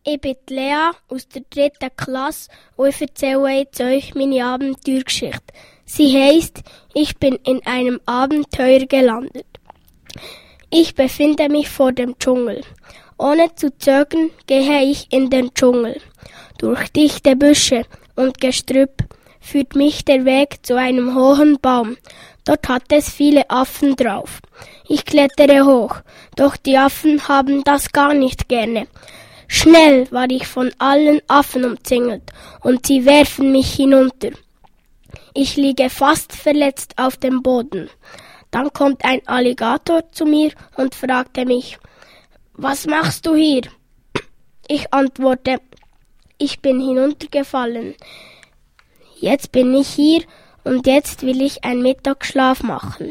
Ich bin Lea aus der 3. Klasse und ich erzähle jetzt euch meine Abenteuergeschichte. Sie heisst, ich bin in einem Abenteuer gelandet. Ich befinde mich vor dem Dschungel. Ohne zu zögern gehe ich in den Dschungel. Durch dichte Büsche und Gestrüpp führt mich der Weg zu einem hohen Baum. Dort hat es viele Affen drauf. Ich klettere hoch, doch die Affen haben das gar nicht gerne. Schnell war ich von allen Affen umzingelt und sie werfen mich hinunter. Ich liege fast verletzt auf dem Boden. Dann kommt ein Alligator zu mir und fragte mich, »Was machst du hier?« Ich antworte, »Ich bin hinuntergefallen. Jetzt bin ich hier und jetzt will ich einen Mittagsschlaf machen.«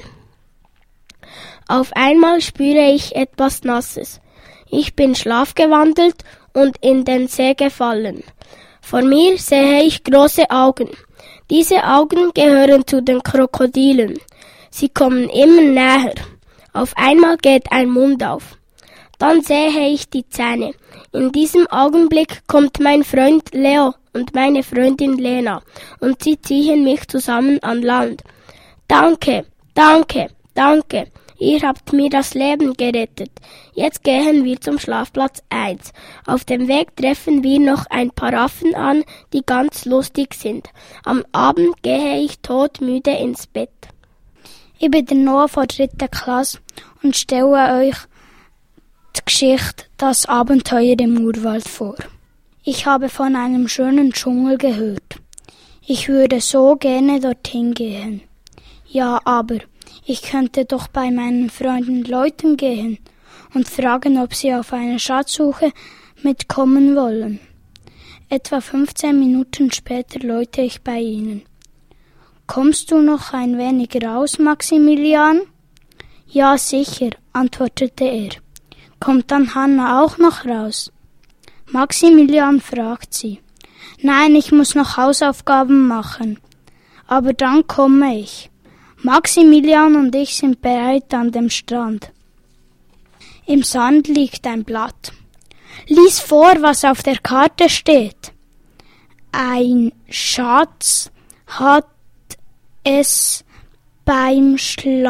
Auf einmal spüre ich etwas Nasses. Ich bin schlafgewandelt und in den See gefallen. Vor mir sehe ich große Augen. Diese Augen gehören zu den Krokodilen. Sie kommen immer näher. Auf einmal geht ein Mund auf. Dann sehe ich die Zähne. In diesem Augenblick kommt mein Freund Leo und meine Freundin Lena und sie ziehen mich zusammen an Land. Danke, danke, danke. Ihr habt mir das Leben gerettet. Jetzt gehen wir zum Schlafplatz 1. Auf dem Weg treffen wir noch ein paar Affen an, die ganz lustig sind. Am Abend gehe ich todmüde ins Bett. Ich bin der Noah von der 3. Klasse und stelle euch die Geschichte »Das Abenteuer im Urwald« vor. Ich habe von einem schönen Dschungel gehört. Ich würde so gerne dorthin gehen. Ja, aber ich könnte doch bei meinen Freunden Leuten gehen und fragen, ob sie auf eine Schatzsuche mitkommen wollen. Etwa 15 Minuten später läute ich bei ihnen. »Kommst du noch ein wenig raus, Maximilian?« »Ja, sicher«, antwortete er. »Kommt dann Hanna auch noch raus?« Maximilian fragt sie. »Nein, ich muss noch Hausaufgaben machen. Aber dann komme ich.« Maximilian und ich sind bereit an dem Strand. Im Sand liegt ein Blatt. Lies vor, was auf der Karte steht. Ein Schatz hat es beim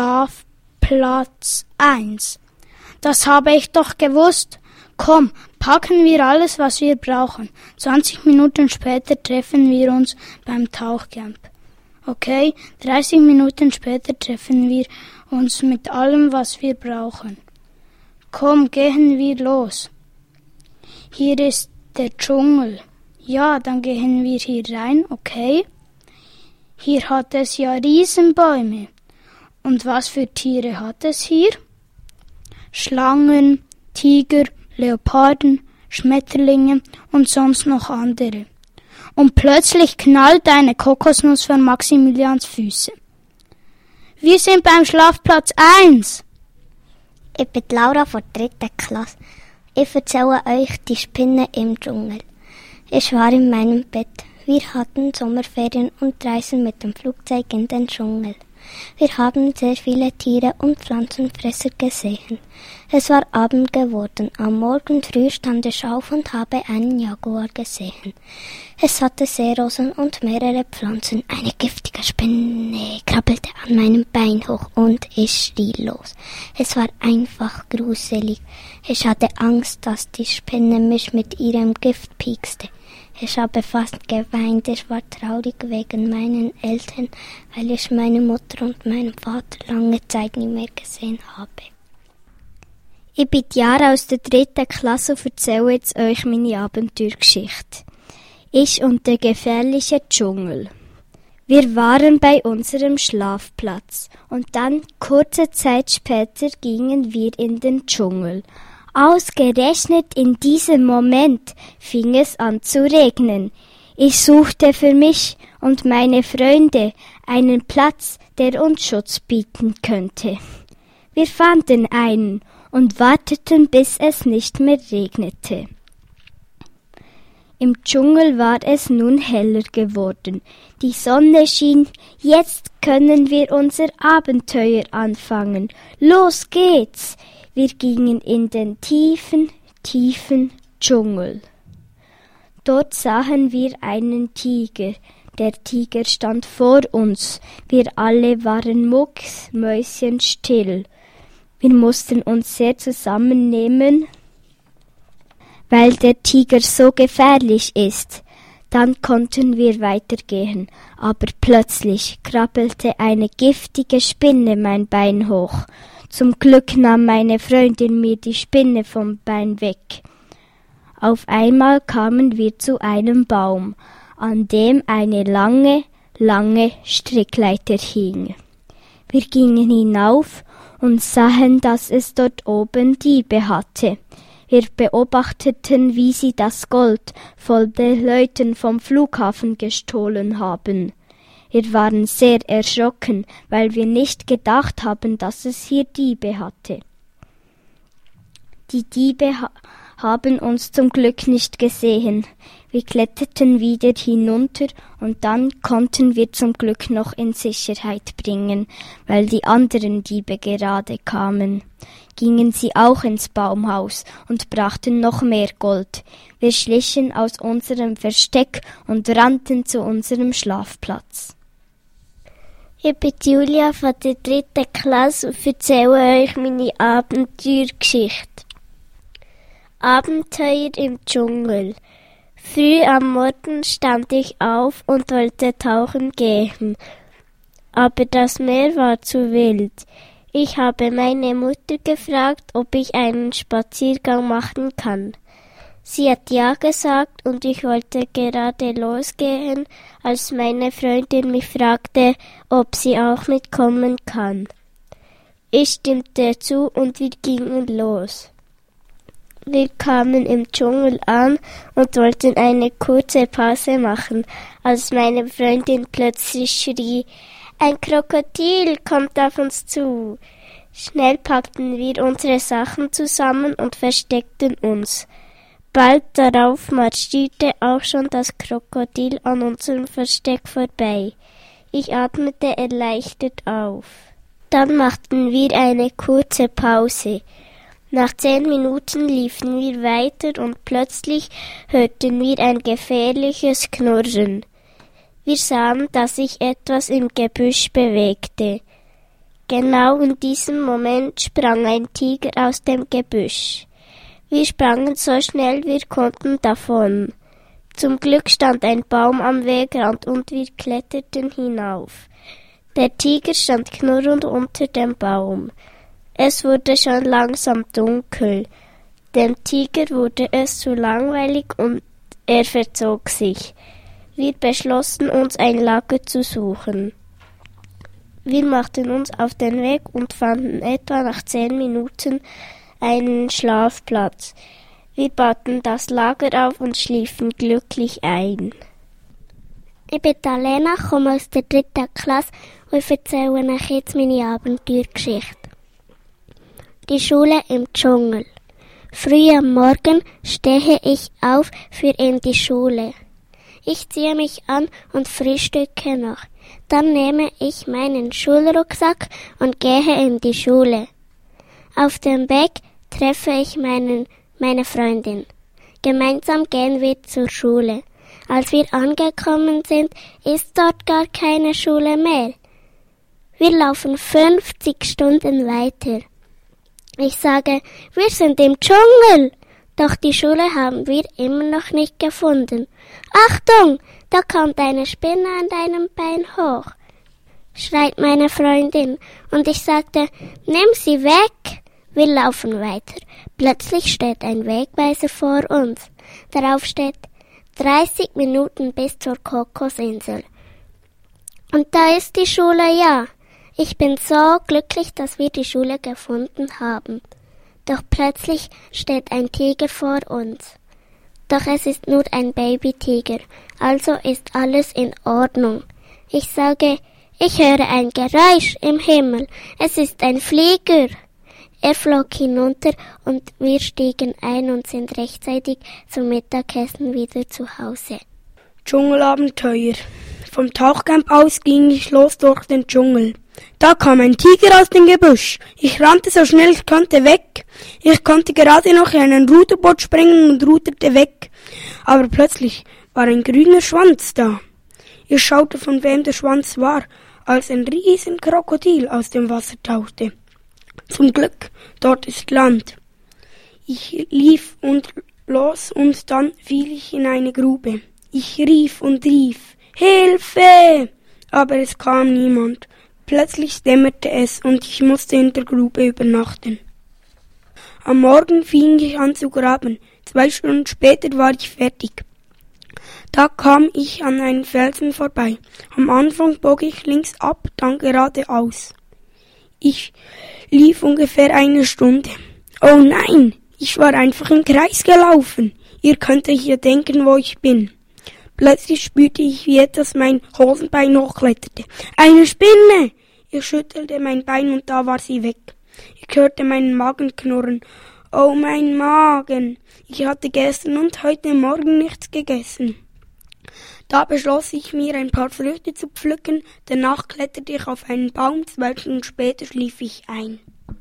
Schlafplatz 1. Das habe ich doch gewusst. Komm, packen wir alles, was wir brauchen. 20 Minuten später treffen wir uns beim Tauchcamp. Okay, 30 Minuten später treffen wir uns mit allem, was wir brauchen. Komm, gehen wir los. Hier ist der Dschungel. Ja, dann gehen wir hier rein, okay? Hier hat es ja Riesenbäume. Und was für Tiere hat es hier? Schlangen, Tiger, Leoparden, Schmetterlinge und sonst noch andere. Und plötzlich knallt eine Kokosnuss von Maximilians Füße. Wir sind beim Schlafplatz 1. Ich bin Laura von der 3. Klasse. Ich erzähle euch die Spinne im Dschungel. Ich war in meinem Bett. Wir hatten Sommerferien und reisen mit dem Flugzeug in den Dschungel. Wir haben sehr viele Tiere und Pflanzenfresser gesehen. Es war Abend geworden. Am Morgen früh stand ich auf und habe einen Jaguar gesehen. Es hatte Seerosen und mehrere Pflanzen. Eine giftige Spinne krabbelte an meinem Bein hoch und ich schrie los. Es war einfach gruselig. Ich hatte Angst, dass die Spinne mich mit ihrem Gift piekste. Ich habe fast geweint. Ich war traurig wegen meinen Eltern, weil ich meine Mutter und meinen Vater lange Zeit nicht mehr gesehen habe. Ich bin Jara aus der 3. Klasse und erzähle jetzt euch meine Abenteuergeschichte. Ich und der gefährliche Dschungel. Wir waren bei unserem Schlafplatz und dann, kurze Zeit später, gingen wir in den Dschungel. Ausgerechnet in diesem Moment fing es an zu regnen. Ich suchte für mich und meine Freunde einen Platz, der uns Schutz bieten könnte. Wir fanden einen und warteten, bis es nicht mehr regnete. Im Dschungel war es nun heller geworden. Die Sonne schien. Jetzt können wir unser Abenteuer anfangen. Los geht's! Wir gingen in den tiefen, tiefen Dschungel. Dort sahen wir einen Tiger. Der Tiger stand vor uns. Wir alle waren mucksmäuschenstill. Wir mussten uns sehr zusammennehmen, weil der Tiger so gefährlich ist. Dann konnten wir weitergehen, aber plötzlich krabbelte eine giftige Spinne mein Bein hoch. Zum Glück nahm meine Freundin mir die Spinne vom Bein weg. Auf einmal kamen wir zu einem Baum, an dem eine lange, lange Strickleiter hing. Wir gingen hinauf und sahen, dass es dort oben Diebe hatte. Wir beobachteten, wie sie das Gold von den Leuten vom Flughafen gestohlen haben. Wir waren sehr erschrocken, weil wir nicht gedacht haben, dass es hier Diebe hatte. Die Diebe haben uns zum Glück nicht gesehen. Wir kletterten wieder hinunter und dann konnten wir zum Glück noch in Sicherheit bringen, weil die anderen Diebe gerade kamen. Gingen sie auch ins Baumhaus und brachten noch mehr Gold. Wir schlichen aus unserem Versteck und rannten zu unserem Schlafplatz. Ich bin Julia von der 3. Klasse und erzähle euch meine Abenteuergeschichte. Abenteuer im Dschungel. Früh am Morgen stand ich auf und wollte tauchen gehen, aber das Meer war zu wild. Ich habe meine Mutter gefragt, ob ich einen Spaziergang machen kann. Sie hat ja gesagt und ich wollte gerade losgehen, als meine Freundin mich fragte, ob sie auch mitkommen kann. Ich stimmte zu und wir gingen los. Wir kamen im Dschungel an und wollten eine kurze Pause machen, als meine Freundin plötzlich schrie: »Ein Krokodil kommt auf uns zu!« Schnell packten wir unsere Sachen zusammen und versteckten uns. Bald darauf marschierte auch schon das Krokodil an unserem Versteck vorbei. Ich atmete erleichtert auf. Dann machten wir eine kurze Pause. Nach 10 Minuten liefen wir weiter und plötzlich hörten wir ein gefährliches Knurren. Wir sahen, dass sich etwas im Gebüsch bewegte. Genau in diesem Moment sprang ein Tiger aus dem Gebüsch. Wir sprangen so schnell wir konnten davon. Zum Glück stand ein Baum am Wegrand und wir kletterten hinauf. Der Tiger stand knurrend unter dem Baum. Es wurde schon langsam dunkel. Dem Tiger wurde es zu langweilig und er verzog sich. Wir beschlossen, uns ein Lager zu suchen. Wir machten uns auf den Weg und fanden etwa nach 10 Minuten einen Schlafplatz. Wir bauten das Lager auf und schliefen glücklich ein. Ich bin Alena, komme aus der 3. Klasse und ich erzähle euch jetzt meine Abenteuergeschichte. Die Schule im Dschungel. Früh am Morgen stehe ich auf für in die Schule. Ich ziehe mich an und frühstücke noch. Dann nehme ich meinen Schulrucksack und gehe in die Schule. Auf dem Weg treffe ich meine Freundin. Gemeinsam gehen wir zur Schule. Als wir angekommen sind, ist dort gar keine Schule mehr. Wir laufen 50 Stunden weiter. Ich sage, wir sind im Dschungel. Doch die Schule haben wir immer noch nicht gefunden. Achtung, da kommt eine Spinne an deinem Bein hoch, schreit meine Freundin. Und ich sagte, nimm sie weg. Wir laufen weiter. Plötzlich steht ein Wegweiser vor uns. Darauf steht 30 Minuten bis zur Kokosinsel. Und da ist die Schule, ja. Ich bin so glücklich, dass wir die Schule gefunden haben. Doch plötzlich steht ein Tiger vor uns. Doch es ist nur ein Babytiger, also ist alles in Ordnung. Ich sage, ich höre ein Geräusch im Himmel. Es ist ein Flieger. Er flog hinunter und wir stiegen ein und sind rechtzeitig zum Mittagessen wieder zu Hause. Dschungelabenteuer. Vom Tauchcamp aus ging ich los durch den Dschungel. Da kam ein Tiger aus dem Gebüsch. Ich rannte so schnell ich konnte weg. Ich konnte gerade noch in einen Ruderboot springen und ruderte weg. Aber plötzlich war ein grüner Schwanz da. Ich schaute, von wem der Schwanz war, als ein riesen Krokodil aus dem Wasser tauchte. Zum Glück, dort ist Land. Ich lief los und dann fiel ich in eine Grube. Ich rief und rief, Hilfe! Aber es kam niemand. Plötzlich dämmerte es und ich musste in der Grube übernachten. Am Morgen fing ich an zu graben. 2 Stunden später war ich fertig. Da kam ich an einen Felsen vorbei. Am Anfang bog ich links ab, dann geradeaus. Ich lief ungefähr 1 Stunde. Oh nein, ich war einfach im Kreis gelaufen. Ihr könnt euch ja denken, wo ich bin. Plötzlich spürte ich, wie etwas mein Hosenbein hochkletterte. Eine Spinne! Ich schüttelte mein Bein und da war sie weg. Ich hörte meinen Magen knurren. Oh, mein Magen! Ich hatte gestern und heute Morgen nichts gegessen. Da beschloss ich mir, ein paar Früchte zu pflücken. Danach kletterte ich auf einen Baum. 2 Stunden später schlief ich ein.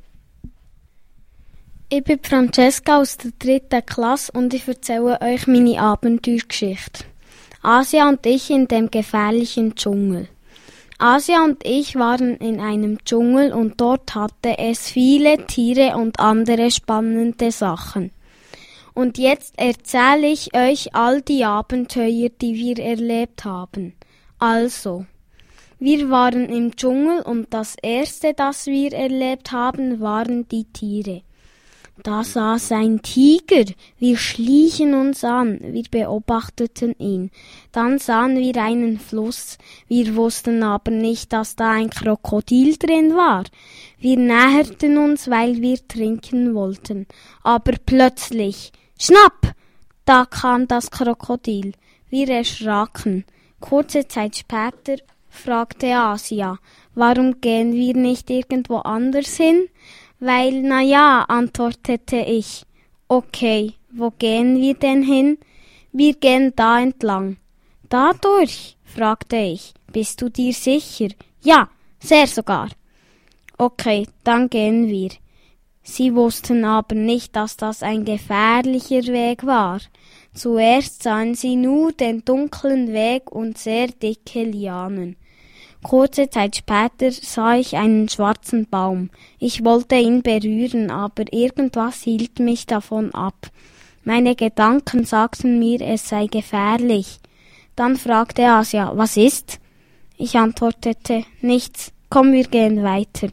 Ich bin Francesca aus der 3. Klasse und ich erzähle euch meine Abenteuergeschichte. Asia und ich in dem gefährlichen Dschungel. Asia und ich waren in einem Dschungel und dort hatte es viele Tiere und andere spannende Sachen. Und jetzt erzähle ich euch all die Abenteuer, die wir erlebt haben. Also, wir waren im Dschungel und das erste, das wir erlebt haben, waren die Tiere. Da saß ein Tiger, wir schlichen uns an, wir beobachteten ihn. Dann sahen wir einen Fluss, wir wussten aber nicht, dass da ein Krokodil drin war. Wir näherten uns, weil wir trinken wollten. Aber plötzlich, schnapp! Da kam das Krokodil. Wir erschraken. Kurze Zeit später fragte Asia, warum gehen wir nicht irgendwo anders hin? Weil, na ja, antwortete ich. Okay, wo gehen wir denn hin? Wir gehen da entlang. Da durch? Fragte ich. Bist du dir sicher? Ja, sehr sogar. Okay, dann gehen wir. Sie wussten aber nicht, dass das ein gefährlicher Weg war. Zuerst sahen sie nur den dunklen Weg und sehr dicke Lianen. Kurze Zeit später sah ich einen schwarzen Baum. Ich wollte ihn berühren, aber irgendwas hielt mich davon ab. Meine Gedanken sagten mir, es sei gefährlich. Dann fragte Asia, was ist? Ich antwortete, nichts. Komm, wir gehen weiter.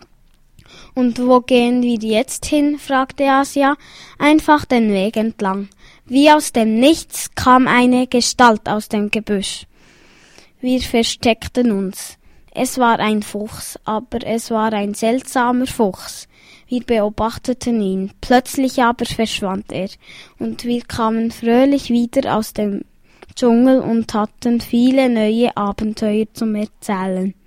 Und wo gehen wir jetzt hin? Fragte Asia. Einfach den Weg entlang. Wie aus dem Nichts kam eine Gestalt aus dem Gebüsch. Wir versteckten uns. Es war ein Fuchs, aber es war ein seltsamer Fuchs. Wir beobachteten ihn. Plötzlich aber verschwand er, und wir kamen fröhlich wieder aus dem Dschungel und hatten viele neue Abenteuer zum Erzählen.